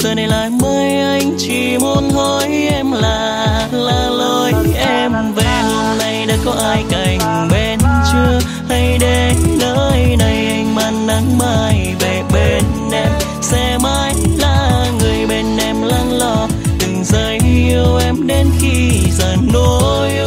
giờ này lại mới anh chỉ muốn hỏi em là lối em về hôm nay đã có ai cạnh bên chưa, hay đến nơi này anh mang nắng mai về bên em sẽ mãi là người bên em lắng lo từng giây yêu em đến khi già nỗi